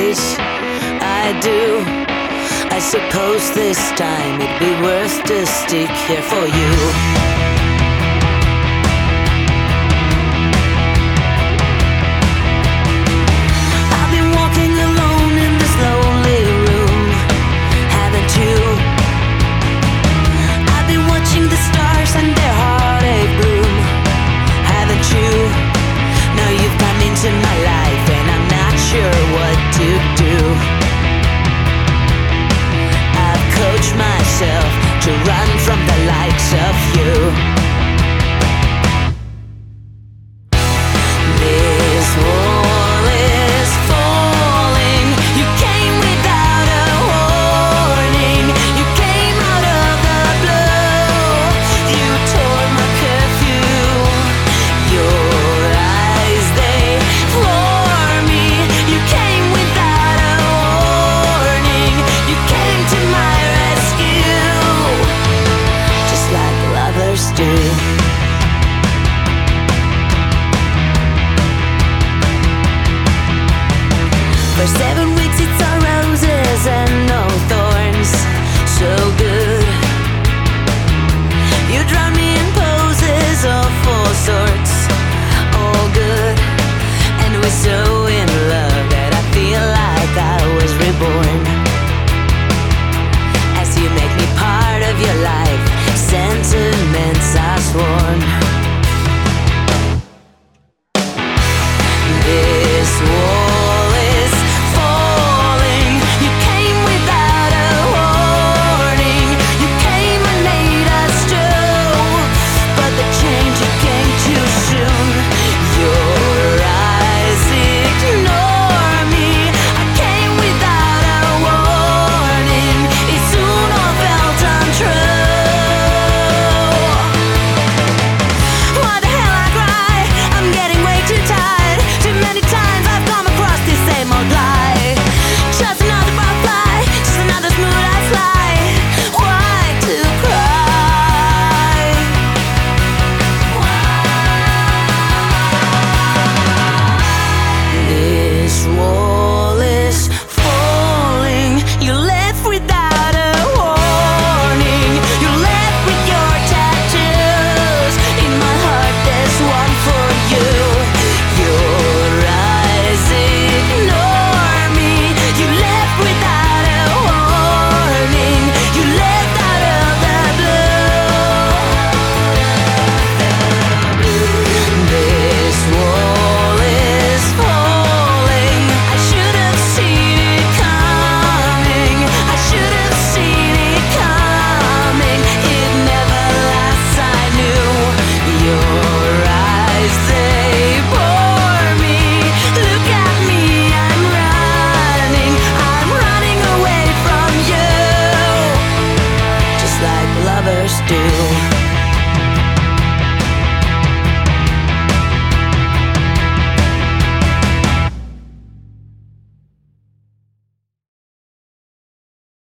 ways. I do. I suppose this time it'd be worth to stick here for you. To run from the likes of you. This wall is falling. You came without a warning. You came out of the blue. You tore my curfew. Your eyes, they floor me. You came without a warning. You came to my rescue, like lovers do. For 7 weeks it's all roses and no thorns. So good. You drown me in poses of all sorts. All good. And we're so in love that I feel like I was reborn. As you make me part of your life, sentiments are sworn. This wall is falling. You came without a warning. You came and made us do, but the change, it came too soon. Your eyes ignore me. I came without a warning. It soon all felt untrue. Lovers do.